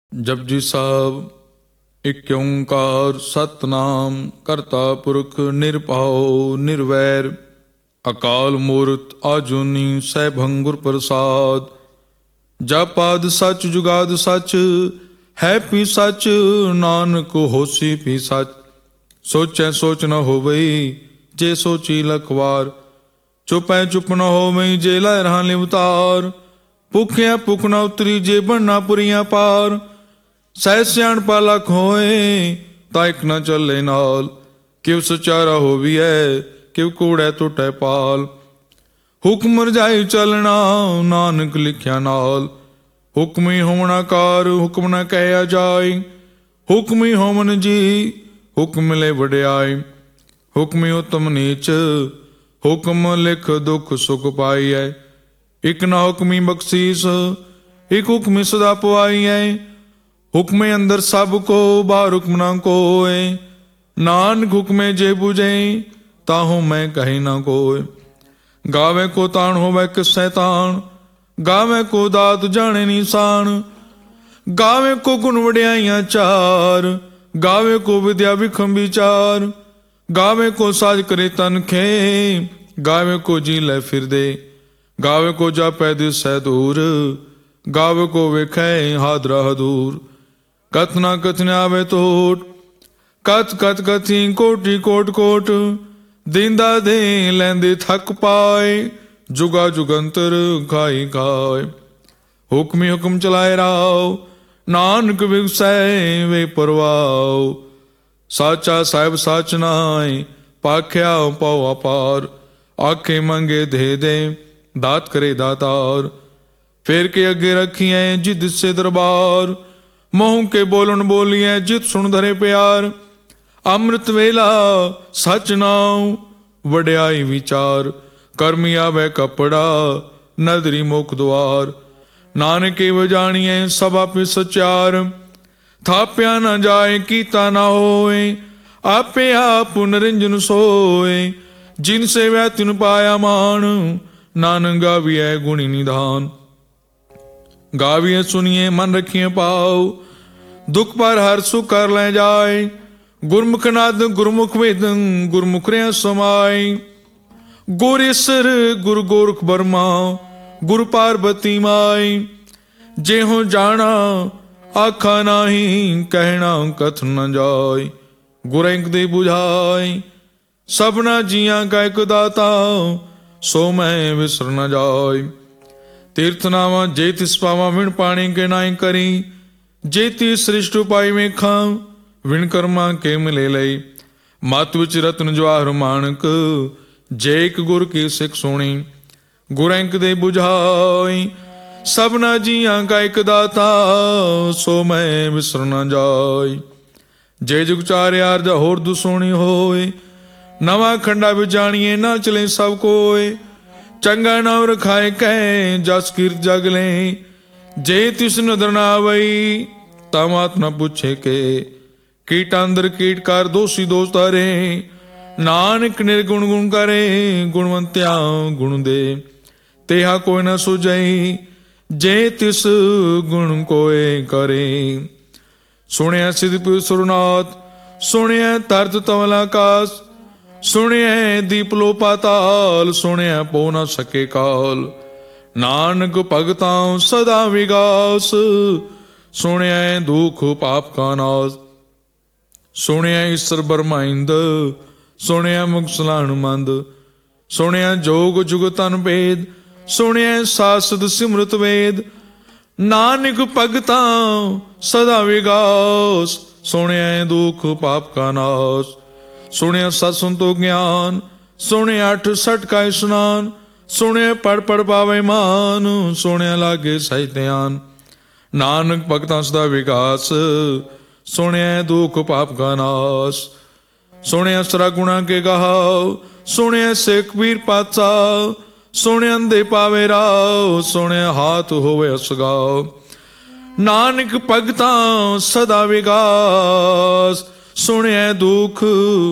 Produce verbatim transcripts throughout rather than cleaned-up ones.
ਜਪਜੀ ਸਾਹਿਬ। ਇਕ ਓਂਕਾਰ ਸਤਿਨਾਮ ਕਰਤਾ ਪੁਰਖ ਨਿਰਭਉ ਨਿਰਵੈਰ ਅਕਾਲ ਮੂਰਤ ਆਜੂਨੀ ਸੈਭੰ ਗੁਰ ਪ੍ਰਸਾਦ। ਜਪਾਦ ਸਚ ਜੁਗਾਦ ਸਚ ਹੈ ਪੀ ਸਚ ਨਾਨਕ ਹੋਸੀ ਪੀ ਸਚ। ਸੋਚੈ ਸੋਚ ਨ ਹੋਵਈ ਜੇ ਸੋਚੀ ਲਖ ਵਾਰ। ਚੁਪੈ ਚੁਪ ਨ ਹੋਵਈ ਜੇ ਲੈ ਰਹਾ ਲਿਵਤਾਰ। ਭੁਖਿਆ ਭੁਖ ਨ ਉਤਰੀ ਜੇ ਬਣਨਾ ਪੁਰੀਆਂ ਪਾਰ। ਸਹਿ ਸਿਆਣਪਾ ਲਖ ਹੋਏ ਤਾਂ ਇੱਕ ਨਾ ਚੱਲੇ ਨਾਲ। ਕਿਉ ਸਚਾਰਾ ਹੋਵੀਐ ਕਿਉ ਕੂੜੈ ਟੁੱਟੈ ਪਾਲ। ਹੁਕਮ ਰਜਾਈ ਚੱਲਣਾ ਨਾਨਕ ਲਿਖਿਆ ਨਾਲ। ਹੁਕਮੀ ਹੋਵਣਾ ਕਾਰ ਹੁਕਮ ਨ ਕਹਿਆ ਜਾਏ। ਹੁਕਮੀ ਹੋਵਨ ਜੀ ਹੁਕਮ ਲੈ ਵਡਿਆਈ। ਹੁਕਮੀ ਉਤਮ ਨੀਚ ਹੁਕਮ ਲਿਖ ਦੁਖ ਸੁਖ ਪਾਈਐ। ਇਕ ਨਾ ਹੁਕਮੀ ਬਖਸ਼ੀਸ ਇਕ ਹੁਕਮੀ ਸਦਾ ਪਵਾਈਐ। ਹੁਕਮੇ ਅੰਦਰ ਸਭ ਕੋ ਬਾਹਰ ਹੁਕਮ ਨਾ ਕੋਏ। ਨਾਨਕ ਹੁਕਮੇ ਜੇ ਬੁਝੇ ਤਾਹੂ ਮੈਂ ਕਹੀ ਨਾ ਕੋਏ। ਗਾਵੇ ਕੋ ਤਾਣ ਹੋਵੇ ਕਿਸੈ ਤਾਣ ਗਾਵੇ ਕੋ ਦਾਤ ਜਾਣੇ ਨਿਸ਼ਾਨ। ਗਾਵੇ ਕੋ ਗੁਣ ਵਡਿਆਈਆਂ ਚਾਰ ਗਾਵੇ ਕੋ ਵਿਦਿਆ ਵਿਖਮ ਵਿਚਾਰ। ਗਾਵੇ ਕੋ ਸਾਜ ਕਰੇ ਤਨਖੇ ਗਾਵੇ ਕੋ ਜੀ ਲੈ ਫਿਰਦੇ। ਗਾਵੇ ਕੋ ਜਾਪੈ ਦਿਸੈ ਦੂਰ ਗਾਵੇ ਕੋ ਵੇਖੈ ਹਾਦਰਾ ਹਦੂਰ। ਕਥ ਨਾ ਕਥਨ ਆਵੇ ਟੋਟ ਕਥ ਕਥ ਕਥੀ ਕੋਟੀ ਕੋਟ ਕੋਟ। ਦਿੰਦਾ ਦੇ ਲੈਂਦੇ ਥੱਕ ਪਾਏ ਜੁਗਾ ਜੁਗੰਤਰ ਖਾਈ ਖਾਏ। ਹੁਕਮੀ ਹੁਕਮ ਚਲਾਏ ਰਾਓ ਨਾਨਕ ਵਿਗਸੈ ਵੇ ਪਰਵਾਓ। ਸਾਚਾ ਸਾਹਿਬ ਸਾਚ ਨਾਏ ਪਾਖਿਆ ਪਉ ਅਪਾਰ। ਆਖੇ ਮੰਗੇ ਦੇ ਦੇ ਦਾਤ ਕਰੇ ਦਾਤਾਰ। ਫੇਰ ਕੇ ਅੱਗੇ ਰੱਖੀਐ ਜਿਦ ਸੇ ਦਰਬਾਰ। ਮੂੰਹ ਕੇ ਬੋਲਣ ਬੋਲੀਐ ਜਿਤ ਸੁਣ ਧਰੇ ਪਿਆਰ। ਅੰਮ੍ਰਿਤ ਵੇਲਾ ਸਚ ਨਾਉ ਵਡਿਆਈ ਵਿਚਾਰ। ਕਰਮੀ ਆਵੇ ਕਪੜਾ ਨਦਰੀ ਮੁਖ ਦੁਆਰ। ਨਾਨਕੇ ਵਜਾਣੀਐ ਸਭ ਆਪੇ ਸਚਿਆਰ। ਥਾਪਿਆ ਨਾ ਜਾਏ ਕੀਤਾ ਨਾ ਹੋਏ ਆਪੇ ਆਪ ਨਿਰੰਜਨ ਸੋਏ। ਜਿਨ ਸੇਵਿਆ ਤਿਨ ਪਾਇਆ ਮਾਨ ਨਾਨਕ ਗਾਵੀਐ ਗੁਣੀ ਨਿਧਾਨ। ਗਾਵੀਏ ਸੁਣੀਏ ਮਨ ਰੱਖੀਏ ਪਾਉ ਦੁਖ ਪਰ ਹਰ ਸੁਖ ਕਰ ਲੈ ਜਾਏ। ਗੁਰਮੁਖ ਨਾਦ ਗੁਰਮੁਖ ਵੇਦ ਗੁਰਮੁਖ ਰਿਆ ਸਮਾਈ। ਗੁਰ ਈਸਰ ਗੁਰ ਗੋਰਖ ਬਰਮਾ ਗੁਰ ਪਾਰਬਤੀ ਮਾਈ। ਜਿਹੋ ਜਾਣਾ ਆਖਾ ਨਾਹੀ ਕਹਿਣਾ ਕਥ ਨ ਜਾਏ। ਗੁਰ ਇੰਕ ਦੇ ਬੁਝਾਈ ਸਭਨਾ ਜੀਆਂ ਕਾ ਇਕ ਦਾਤਾ ਸੋ ਮੈਂ ਵਿਸਰ ਨ ਜਾਏ। ਤੀਰਥ ਨਾਵਾਂ ਜੇ ਤਿਸ ਪਾਵਾਂ ਵਿਣ ਪਾਣੀ ਕੇ ਨਾਈ ਕਰੀ। ਜੇ ਤੀ ਸ੍ਰਿਸ਼ਟ ਉਪਾਈ ਵੇਖਾਂ ਵਿਣ ਕਰਮਾਂ ਕੇ ਮਿਲੇ ਲਈ। ਮਤ ਵਿੱਚ ਰਤਨ ਜਵਾਹਰ ਮਾਣਕ ਜੇ ਇੱਕ ਗੁਰ ਕੀ ਸਿੱਖ ਸੁਣੀ। ਗੁਰ ਇੰਕ ਦੇ ਬੁਝਾਈ ਸਭਨਾ ਜੀਆਂ ਕਾ ਇਕ ਦਾਤਾ ਸੋ ਮੈਂ ਵਿਸਰ ਨ ਜਾਏ। ਜੇ ਜੁਗ ਚਾਰ ਆਰਜਾ ਹੋਰ ਦੁਸੋਣੀ ਹੋਏ ਨਵਾਂ ਖੰਡਾ ਵਿੱਚ ਜਾਣੀਏ ਨਾ ਚਲੇ ਸਭ ਕੋਏ। ਚੰਗਾ ਨਾਮ ਰਖਾਏ ਕਹਿ ਜਸ ਕੀਰਤ ਜਗ ਲੈ। ਜੇ ਤਿਸ ਨਦਰ ਨਾ ਆਵਈ ਤਾਂ ਮਾਤ ਨਾ ਪੁੱਛੇ ਕੇ। ਕੀਟ ਅੰਦਰ ਕੀਟ ਕਰ ਦੋਸ਼ੀ ਦੋਸ਼ ਧਰੇ। ਨਾਨਕ ਨਿਰਗੁਣ ਗੁਣ ਕਰੇ ਗੁਣਵੰਤਿਆ ਗੁਣ ਦੇ। ਤੇਹਾ ਕੋਈ ਨਾ ਸੁਝਈ ਜੇ ਤਿਸ ਗੁਣ ਕੋਏ ਕਰੇ। ਸੁਣਿਆ ਸਿਧ ਸੁਰਨਾਥ ਸੁਣਿਆ ਤਰਤ ਤਵਲ ਆਕਾਸ। ਸੁਣਿਐ ਦੀਪ ਲੋ ਪਾਤਾਲ ਸੁਣਿਐ ਪੋ ਨ ਸਕੇ ਕਾਲ। ਨਾਨਕ ਭਗਤਾਂ ਸਦਾ ਵਿਗਾਸ ਸੁਣਿਐ ਦੁਖ ਪਾਪ ਕਾ ਨਾਸ। ਸੁਣਿਐ ਈਸਰ ਬਰਮਾਇੰਦ ਸੁਣਿਐ ਮੁਖ ਸਲਾਹਣ ਮੰਦ। ਸੁਣਿਐ ਜੋਗ ਜੁਗ ਤਨ ਭੇਦ ਸੁਣਿਐ ਸਾਸਦ ਸਿਮਰਤ ਵੇਦ। ਨਾਨਕ ਭਗਤਾਂ ਸਦਾ ਵਿਗਾਸ ਸੁਣਿਐ ਦੁਖ ਪਾਪ ਕਾ ਨਾਸ। ਸੁਣਿਆ ਸਤ ਸੰਤੋ ਗਿਆਨ ਸੁਣਿਆ ਅਠ ਸਠ ਕਾ ਇਸ਼ਨਾਨ। ਸੁਣਿਆ ਪੜ ਪੜ ਪਾਵੇ ਮਾਨ ਸੁਣਿਆ ਲਾਗੇ ਸਹਿ ਧਿਆਨ। ਨਾਨਕ ਭਗਤਾਂ ਸਦਾ ਵਿਕਾਸ ਸੁਣਿਆ ਦੁਖ ਪਾਪ ਕਾ ਨਾਸ। ਸੁਣਿਆ ਸਰਾ ਗੁਣਾ ਕੇ ਗਾਓ ਸੁਣਿਆ ਸਿੱਖ ਵੀਰ ਪਾਤਸ਼ਾਹ। ਸੁਣਿਆ ਅੰਧੇ ਪਾਵੇ ਰਾਹ ਸੁਣਿਆ ਹਾਥ ਹੋਵੇ ਅਸਗਾਓ। ਨਾਨਕ ਭਗਤਾਂ ਸਦਾ ਵਿਕਾਸ ਸੁਣਿਐ ਦੁਖ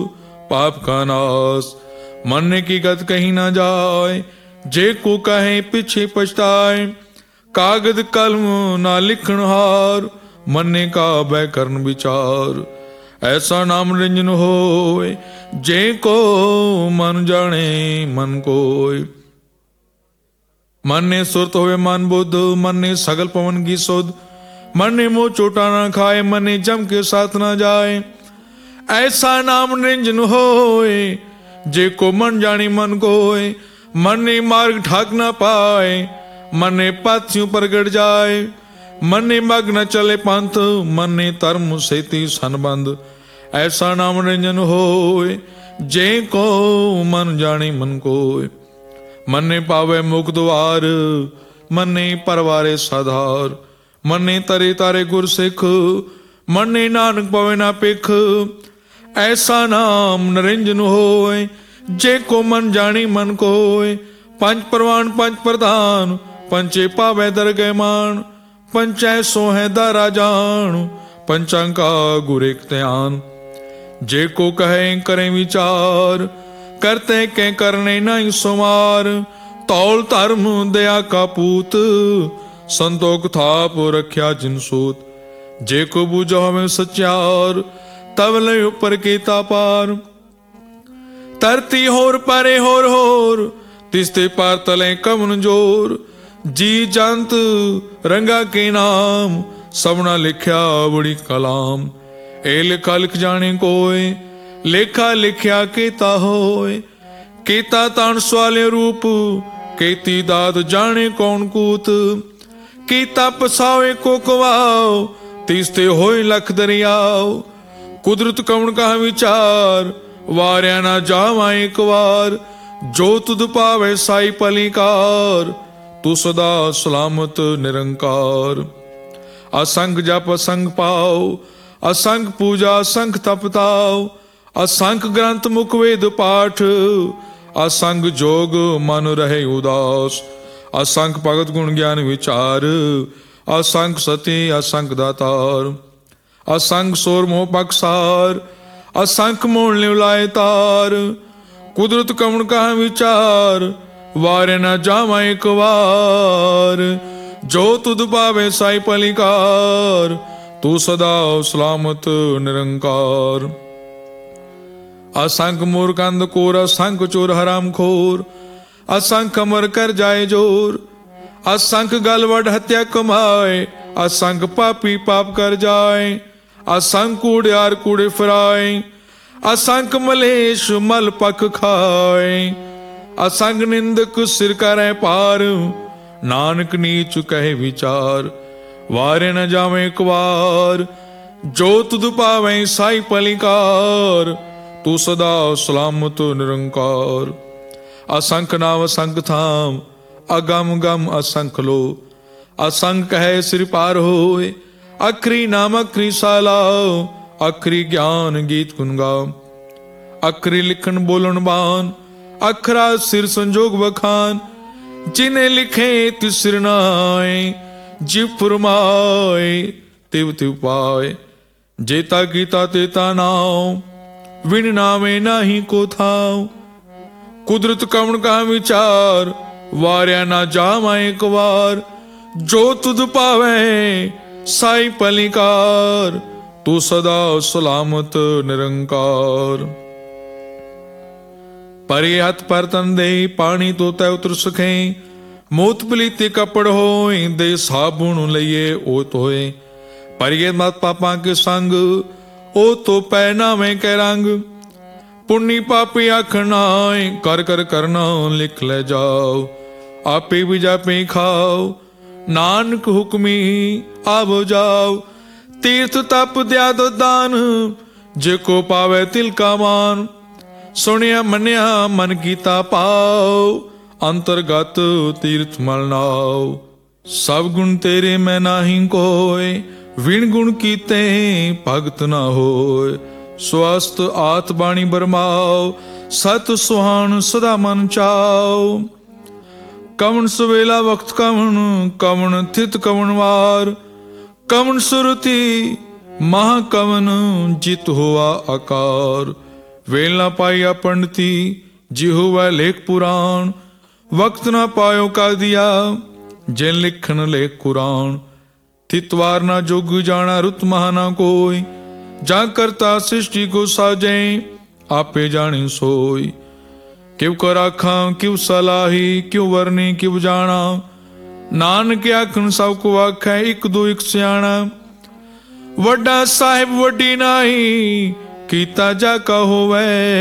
ਪਾਪ ਕਾ ਨਾਸ। ਮਨ ਕੀ ਗਤ ਕਹੀ ਨਾ ਜਾਏ ਜੇ ਕੋ ਕਹੇ ਪਿਛੇ ਪਛਤਾਏ। ਕਾਗਦ ਕਲਮ ਨਾ ਲਿਖਣ ਹਾਰ मन्ने काबे करन विचार। ऐसा नाम निरंजन होय जे को मन जाने मन कोय। मन ने सुरत होवे मन बुद्ध, मन ने सगल पवन की सुध, मन ने मोह चोटा ना खाए, मन ने जम के साथ ना जाए। ऐसा नाम निरंजन होय जे को मन जानी मन कोय। मन ने मार्ग ठाक ना पाए, मन ने पाथियों पर गड़ जाए। मन ने मग न चले पंथ, मन ने धर्म सेती संबंध। ऐसा नाम निरंजन होय जे को मन जानी मन कोय। मन ने पावे मुख द्वार, मन ने परवारे साधार। मन ने तरे तारे गुर सिख, मन ने नानक पवे ना पिख। ऐसा नाम निरंजन होय जे को मन जानी मन कोय। पंच प्रवान पंच प्रधान, पंचे पावे दरगह मान। पंचै सो है दारा जान, पंचांका गुर एक ध्यान। जे को कहे करें विचार, करते के करने नहीं सुमार। तौल धर्म दया का पूत, संतोख थाप रख्या जिन सूत। जे को बूझो हमें सच्चार, तब ले ऊपर केता पार। धरती होर परे होर होर, तिस्ते पार तले कमन जोर। जी जंत रंगा के नाम, सबना लिख्या बड़ी कलाम। ए लिखा लिख जाने कोय, लेखा लिख्या केता होय। केता तान सवाले रूप, केती दात जाने कौन कूत। केता पसावे को कवाओ, तीसते होय लख दरियाओ। कुदरत कौन का विचार, वार्या ना जावा एक बार। जो तुद पावे साई पलिकार, तू सदा सलामत निरंकार। असंख जप असंख पाओ, असंख पूजा असंख तपताओ। असंख ग्रंथ मुख वेद पाठ, असंख जोग मन रहे उदास। असंख भगत गुण ज्ञान विचार, असंख सती असंख दातार। असंख सोर मोह पक्षसार, असंख मोल लिवलाए तार। कुदरत कमण का विचार, वारे न जावा एक बार। जो तुद पावे साई पलिकार, तू सदा सलामत निरंकार। असंख मूर्ख अंधकोर, असंख चोर हराम खोर। असंख अमर कर जाए जोर, असंख गलवड हत्या कमाए। असंख पापी पाप कर जाए, असंख कूड़ियार कूड़े फिराए। असंख मलेश मल पख खाए, असंग निंदक सिर करे पार। नानक नीच कहे विचार, वारे न जावे एक बार। जो तुद पावे साई पलिकार, तू सदा सलामत निरंकार। असंख नाम असंख थाम, अगम गम असंख लो। असंख कहे सिर पार होए, अखरी नाम अखरी सालाओ। अखरी ज्ञान गीत गुन गाओ, अखरी लिखन बोलन बान। अखरा सिर संजोग बखान, जिन्हें लिखे तिस सिर नाए। जिव फुरमाए तिव तिव पाए, जेता गीता तेता नाव। विन नामे नाही को थाव, कुदरत कवण का विचार। वार्या ना जावा एक बार, जो तुद पावे साई पलिकार। तू सदा सलामत निरंकार। परे हथ पर तन दे, पानी तो तै उतर सके। मोत पलीते कपड़ होए, दे साबुन लइए ओत होए। परिये मत पापा के संग, ओ तो पहनावे के रंग। पुण्य पापी आखनाए, कर कर करना लिख ले जाओ। आपे भी जापे खाओ, नानक हुक्मी आवो जाओ। तीर्थ तप दयाद दान, जे को पावे तिल का मान। सुनिया मनिया मन कीता पाओ, अंतर्गत तीर्थ मल नाओ। सब गुण तेरे मैं नाही कोय, विण गुण कीते भगत ना होय। स्वस्थ आत बाणी बरमाओ, सत सुहान सदा मन चाओ। कवन सवेला वक्त कवन, कवन थित कवन वार। कवन सुरति महा कवन, जित हुआ आकार। वेल ना पाया पंडिती, जी हुआ लेख पुराण। वक्त ना पायो का दिया, जिन लिखन लेख कुरान। थितवार ना जोग जाना रुत महाना कोई, जा करता सृष्टि को साजे आपे जानी सोई। क्यों कर आखा क्यों सलाही, क्यों वरनी क्यों जाना, नानक आखन सब को आखै एक दो एक सियाणा। वड्डा साहिब वड्डी नाही, कीता जा का होवे,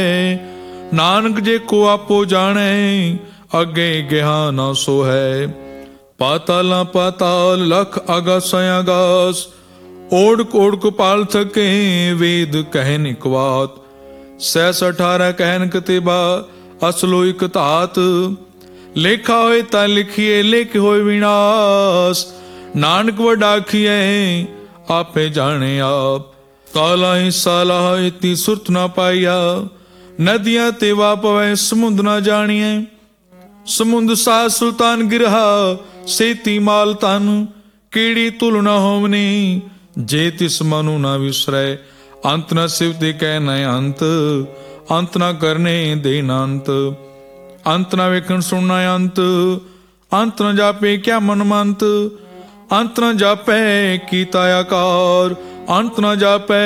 नानक जे को आपो जाने, अगे गेहा ना सो है। पाताला पाताल लख आगास आगास, ओढ़ ओढ़ पाल थके वेद कहन इक बात। सैस अठारह कहन कतिबा असलो इक तात, लेखा होए ता लिखिए लेख होए विनाश। नानक वडाखिए आपे जाने आप, काला ही साला इतनी सुरत ना पाइया। नदियां ते वा पवै समुंद ना जानिए, समुंद सा सुल्तान गिरहा सेती माल तन। कीड़ी तुल न होवनी जे तिस मनु न विसरै, अंत न शिव ते कहना अंत, अंत न करने देना अंत। अंत न वेखन सुनना अंत, अंत न जापे क्या मनमंत। अंत न जापे कीता आकार, अंत न जापे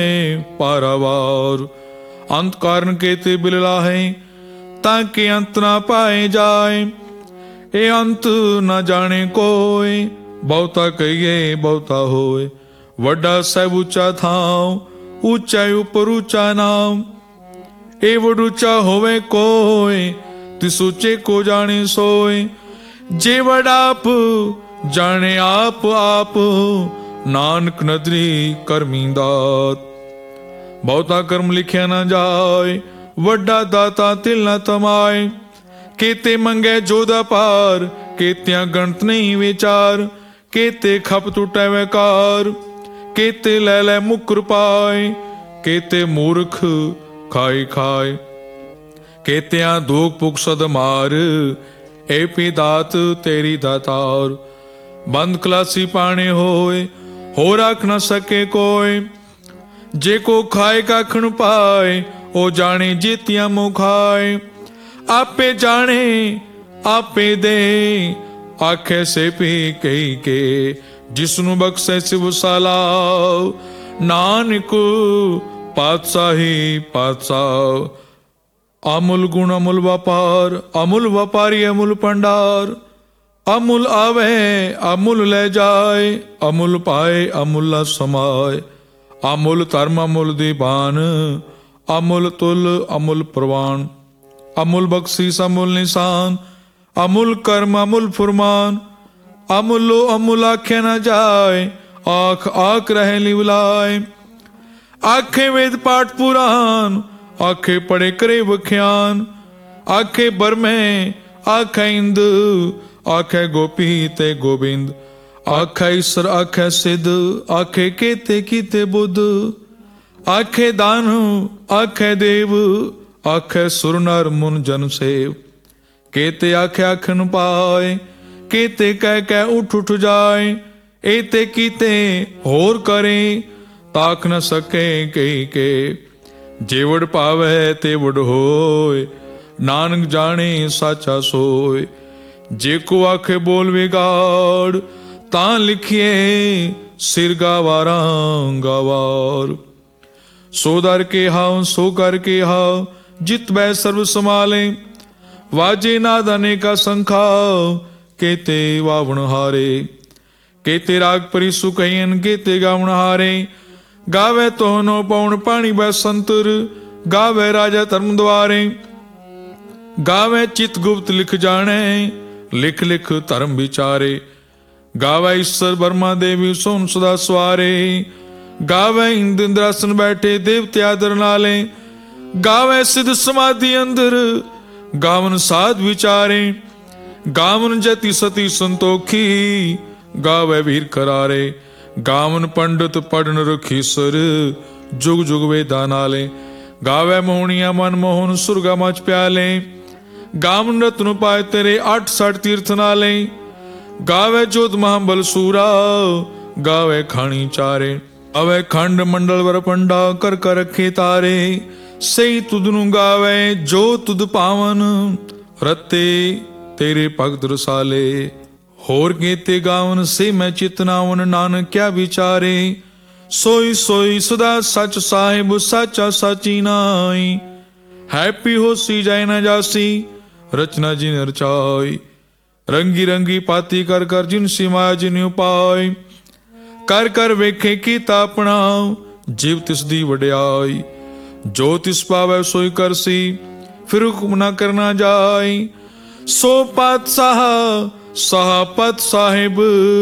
पारावार। अंत कारण के ते बिलला है, ताकि अंत न पाए जाए। ए अंत न जाने कोई, बहुता कहिए बहुता होए। वड्डा सब ऊंचा थाव, ऊंचा ऊपर ऊंचा नाम। ए वड ऊंचा होवे कोई, तिस ऊंचे को जाने सोए। जे वड आप जाने आप आप, नानक नदरी करमी दात। बहुता कर्म लिखिया न जाए, वड्डा दाता तिल न तमाए। केते मंगे जोदा पार, केत्या गणत नहीं विचार। केते खप टूटे वकार, केते ले ले मुकर पाए। केते मूर्ख खाए खाए, केत्या धोख पुख सद मार। ए पी दात तेरी दातार, बंद खलासी पाने होए, हो रख न सके कोई। जे को खाए काखण पाए, ओ जाने जीतिया मुखाए। आपे जाने आपे दे, आखे से पी कही के। जिसनु बख्शे शिव सालाव, नानक पातशाही पातशाह। अमूल गुण अमूल व्यापार, अमूल व्यापारी अमूल भंडार। अमूल आवे अमूल ले जाए, अमूल पाए अमूल समाए। अमूल धर्म अमूल दीवान, अमूल तुल अमूल प्रवान। अमूल बख्शीस अमूल निशान, अमूल कर्म अमूल फुरमान। अमूलो अमूल आखे न जाए, आख आख रहे लिवलाए। आखे वेद पाठ पुराण, आखे पढ़े करे बख्यान। आखे बरमे आखे इंद, आखे गोपी ते गोविंद। आखे ईश्वर आखे सिद्ध, आखे केते कीते बुद्ध। आखे दान आखे देव, आखे सुर नर मुन जन सेव। केते आखे आखन पाए, केते कह कह उठ उठ जाए। एते कीते होर करे, ताक न सके कही के। जेवड़ पावे तेवड़ होए, नानक जाने साचा सोए। जे को आखे बोल विगाड़, तां लिखिए सिर गावारा गावार। सो दर के हाव सो कर के हाव, जित बै सर्व समाले। वाजे नाद अनेका संखा, केते वावण हारे। केते राग परि सुकैन, केते गावण हारे। गावे तोहनो पौण पाणी बै संतर, गावे राजा धर्म द्वारे। गावे चित गुप्त लिख जाने, लिख लिख धर्म विचारे। गावे ईश्वर ब्रह्मा देवी सोन सदा सवारे। गावे इंद्र इंद्रासन बैठे देवते आदर नाले। गावे सिद्ध समाधि अंदर, गावन साध विचारे। गावन जति सती संतोखी, गावे वीर करारे। गावन पंडित पढ़न रखीसर, जुग जुग वेदा नाले। गावे मोहनिया मन मोहन सुरगा मच प्याले। गावन रत्न पाए तेरे आठ साठ तीर्थ नाले। गावे जोध महाबल सूरा, गावे खानी चारे। गावे खंड मंडल वर पंडा, कर कर रखे तारे। सही तुदनु गावे जो तुद पावन, रते तेरे भगत रसाले। होर केते गावन से मैं चितनावन, नानक क्या विचारे, सोई सोई सदा सच साहिब, साचा साची नाई। हैप्पी होसी जाय न जासी, रचना जिन रचाई। रंगी रंगी पाती कर कर, जिन सिमाया जिन उपाय। कर कर वेखे कीता अपना, जीव तिस दी वड्याई। जो तिस पावै सोई करसी, फिर हुक्म ना करना जाय। सो पातशाह साहपत साहिब,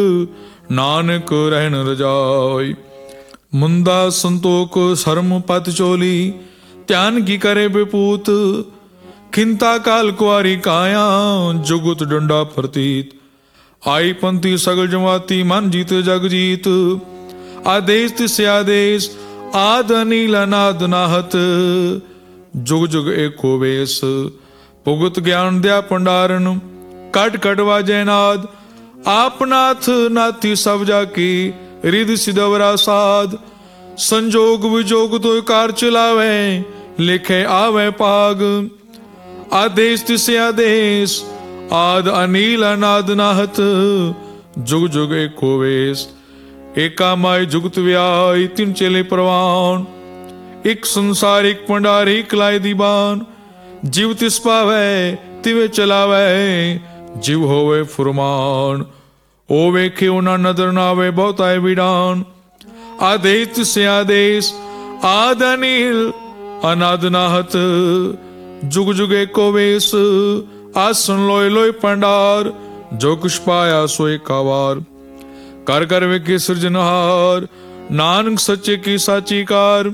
नानक रहन रजाई। मुंदा संतोख शर्म पत चोली, ध्यान की करे बेपूत। खिंता काल कुआरी काया, जुगुत डंडा प्रतीत। आई पंथी सगल जमाती, मन जीत जग जीत। आदेश तिस आदेश, आद अनील अनाद नाहत। जुग जुग एको वेश, भुगत ज्ञान दया भंडारन। कट कट वाजै नाद, आप नाथ नाथी सब जाकी। रिद सिदवरा साध, संजोग विजोग तो कार चलावे। लिखे आवे पाग, आदेश तिस आदेश। आद अनील अनाद नाहत, जुग जुग एको वेश। एका माय जुगत व्याय, तिन चेले प्रवान। एक संसार एक भंडार, एक लाए दीवान। जीव तिस पावै तिवे चलावै, जीव होवे फुरमान। ओ वेखे उना नदर नावे, बहुत आए विडान। आदेश तिस आदेश, आद अनील अनाद नाहत। जुग जुग एको वेश, आसन लोय लोय भंडार। जो कुछ पाया सोए कावार, कर कर वेखे सृजनहार। नानक सच्चे की साची कार।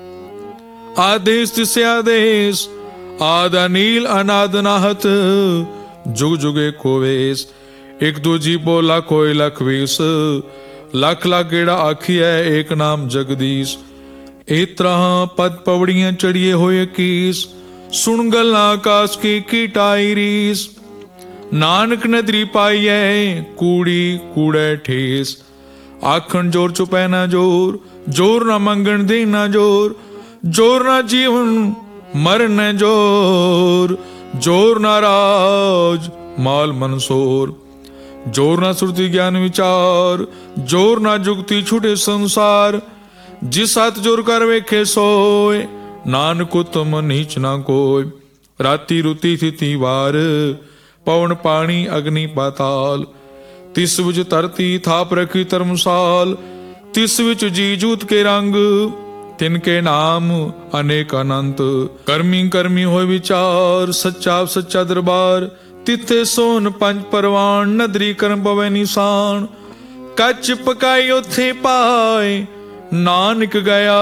आदेश तिस आदेश, आद अनील अनाद नाहत। जुग जुग एको वेश। एक दो जीवो लाख होए लख वीस। लख लाख गेड़ा आखी है, एक नाम जगदीश। इस तरह पद पवड़ियां चढ़िए होए कीस। सुन गल्लां आकाश की कीटाई रीस। नानक नदरी पाई है, कूड़ी कूड़े ठेस। आखन जोर चुपै ना जोर, जोर ना मंगन दे ना जोर। जोर ना जीवन मरन जोर। जोर ना राज माल मनसोर। जोर ना सुरति ज्ञान विचार। जोर ना जुगती छुटे संसार। जिस हाथ जोर कर वेखे सोए, नानक उत्तम नीच ना कोय। राती रुती थिति वार, पवन पानी अग्नि पाताल। तिस विच धरती थाप रखी धर्मसाल। तिस विच जी जूत के रंग, तिनके नाम अनेक अनंत। कर्मी कर्मी होय विचार, सच्चा सच्चा दरबार। तिथे सोन पंच परवान, नदरी करम पवै निशान। कच पकाई उथे पाए, नानक गया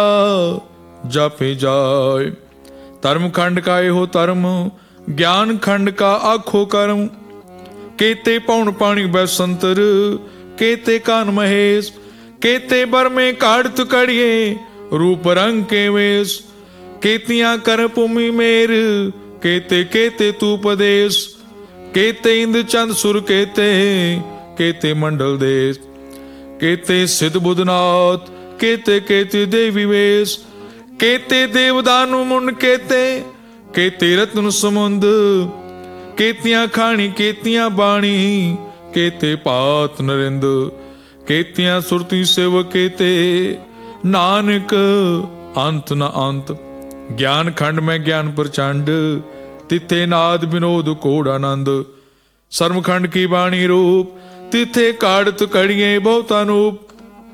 जापे जाय। धर्म खंड का हो धर्म, ज्ञान खंड का आखो कर्म। केते पौन पानी बैसंतर, केते कान महेश। केते बर में काढ़त कड़िए, रूप रंग के वेश। केतियां कर भूमि मेर, केते केते तू पदेश। केते इंद्र चंद सुर केते, केते मंडल देश। केते सिद्ध बुधनाथ, केते केते देवी वेश। केते देवदानु मुन केते, केते रत्न समुंद। केतियां खानी केतियां बाणी, केते पात नरिंद। केतियां सुरती सेव केते, नानक अंत न अंत। ज्ञान खंड में ज्ञान प्रचंड, तिथे नाद विनोद कोड आनंद। सर्वखंड की बाणी रूप, तिथे काढ़त कड़िए बहुत अनूप।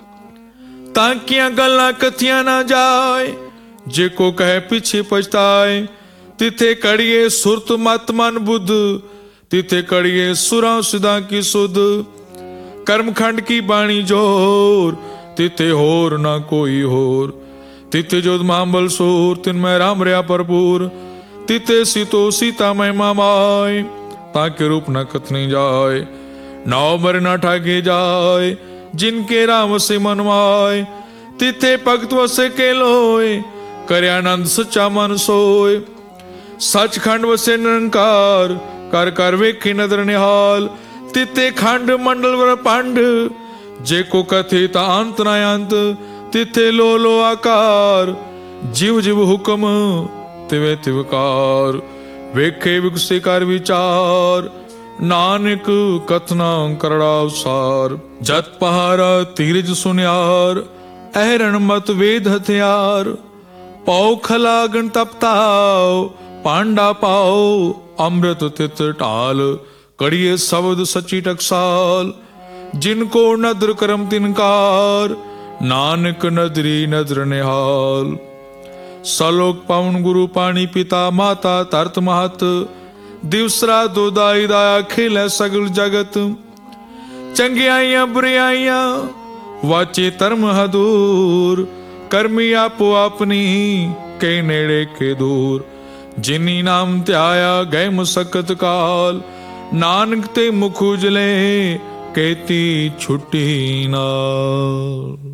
ताकियां गल्लां कथियां ना जाए, जेको कहे पीछे पछताए। तिथे कड़िए सुरत मत मन बुद्ध, तिथे कड़िए सुरा सिदा की सुध। कर्मखंड की बाणी जोर, तिथे होर ना कोई होर। तिथे जोध मांबल सोर, तिनमें राम रया भरपूर। तिथे सीतो सीता महिमा माय, ताके रूप न कथनी जाय। नाव मर न ठाके जाय, जिनके राम से मनवाय। तिथे भगत वसे के लोय, करे आनंद सच्चा मन सोय। सचखंड वसे निरंकार, कर कर वेखी नदर निहाल। तिथे खंड मंडल वर पंड, जेको कथे ता अंत न अंत। तिथे लो लो आकार, जीव जीव हुक्म तिवे तिवकार। वेखे विगसे कर विचार, ਨਾਨਕ ਕਥਨਾ ਕਰੜਾ ਉਸਾਰ। ਜਤ ਪਹਾਰਾ ਧੀਰਜ ਸੁਨਿਆਰ, ਅਹਰਣ ਮਤ ਵੇਦ ਹਥਿਆਰ। ਪਉ ਖਲਾ ਗਣ ਤਪਤਾਓ, ਪਾਂਡਾ ਪਾਓ ਅੰਮ੍ਰਿਤ ਤਿਤ ਢਾਲ। ਕੜੀਏ ਸ਼ਬਦ ਸੱਚੀ ਟਕਸਾਲ, ਜਿਨ ਕੋ ਨਦਰ ਕਰਮ ਤਿਨਕਾਰ। ਨਾਨਕ ਨਦਰੀ ਨਦਰ ਨਿਹਾਲ। ਸਲੋਕ ਪਵਨ ਗੁਰੂ ਪਾਣੀ ਪਿਤਾ ਮਾਤਾ ਧਰਤ ਮਹਤ। ਦਿਵਸਰਾ ਦੋਦਾਈ ਦਾਇਆ ਖੇਲੇ ਸਗਲ ਜਗਤ। ਚੰਗਿਆਈਆਂ ਬੁਰਿਆਈਆਂ ਵਾਚੇ ਧਰਮ ਹਦੂਰ। ਕਰਮੀ ਆਪੋ ਆਪਣੀ ਕੇ ਨੇੜੇ ਕੇ ਦੂਰ। ਜਿਨੀ ਨਾਮ ਧਿਆਇਆ ਗਏ ਮੁਸਕਤ ਕਾਲ। ਨਾਨਕ ਤੇ ਮੁਖ ਉਜਲੇ ਕੇਤੀ ਛੁੱਟੀ ਨਾਲ।